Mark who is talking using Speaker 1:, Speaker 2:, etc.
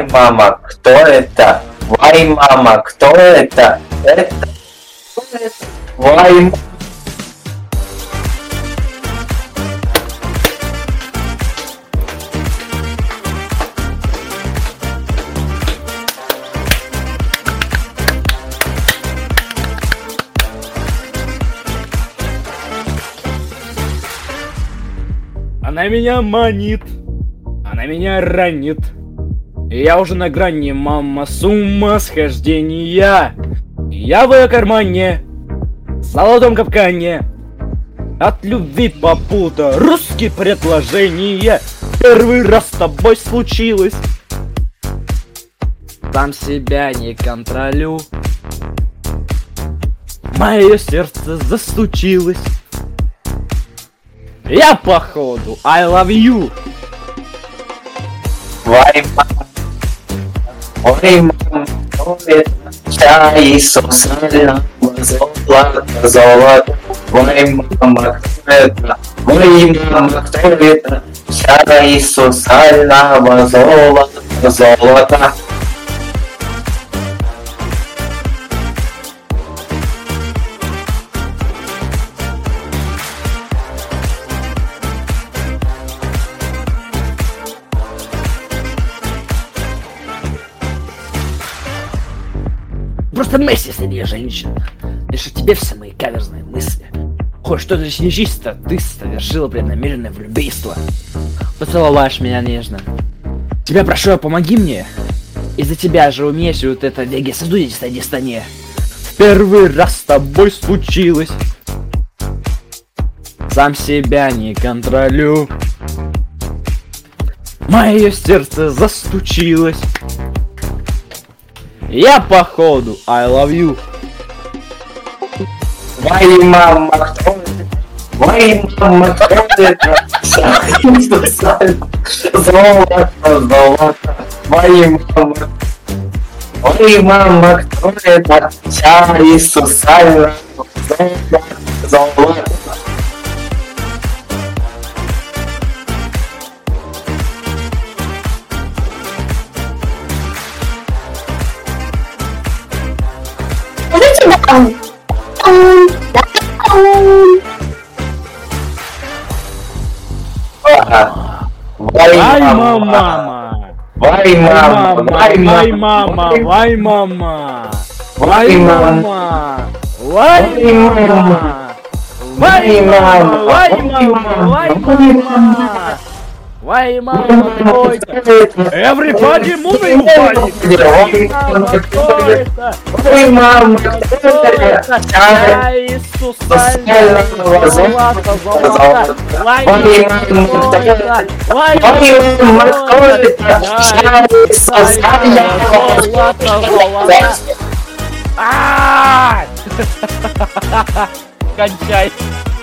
Speaker 1: мама, кто это? Вай, мама, кто это? Это кто это? Вай,
Speaker 2: Она меня манит, она меня ранит. И я уже на грани, мама, с ума схождения. Я в ее кармане, в золотом капкане. От любви попута, русские предложения. Первый раз с тобой случилось. Сам себя не контролю. Мое сердце застучилось. Я походу, I love you.
Speaker 1: вай, мама, ой, мама, кто это? Чай, сусального золота, золото. Вай, мама, кто это? Ой, мама, кто это? Чай, сусального золота, золото.
Speaker 2: Просто Месси среди женщин. Лишь о тебе все мои каверзные мысли. Хоть что-то нечисто, ты совершила преднамеренное влюбийство. Поцеловаешь меня нежно. Тебя прошу, помоги мне. Из-за тебя же умеешь вот это веги сосудистой дистане. В первый раз с тобой случилось. Сам себя не контролю. Мое сердце застучилось. Я походу, I love you.
Speaker 1: Вай, мама, кто это? Вай, мама, кто это? Чай, сусального золото, золото. Вай, мама. Ой, мама, кто это? Чай, сусального золото, золото.
Speaker 2: Вай, мама.
Speaker 1: Вай, мама.
Speaker 2: Вай, мама. Вай, мама. Вай, мама. Вай, мама. Вай, мама. Вай, мама. Вай, мама. Why mama, кто это? Everybody moving body!
Speaker 1: Ой, мама, кто это?
Speaker 2: Чай, сусального золота, золота! Why mama, кто это? Why mama, кто это? Чай, сусального золота, золота! Кончай!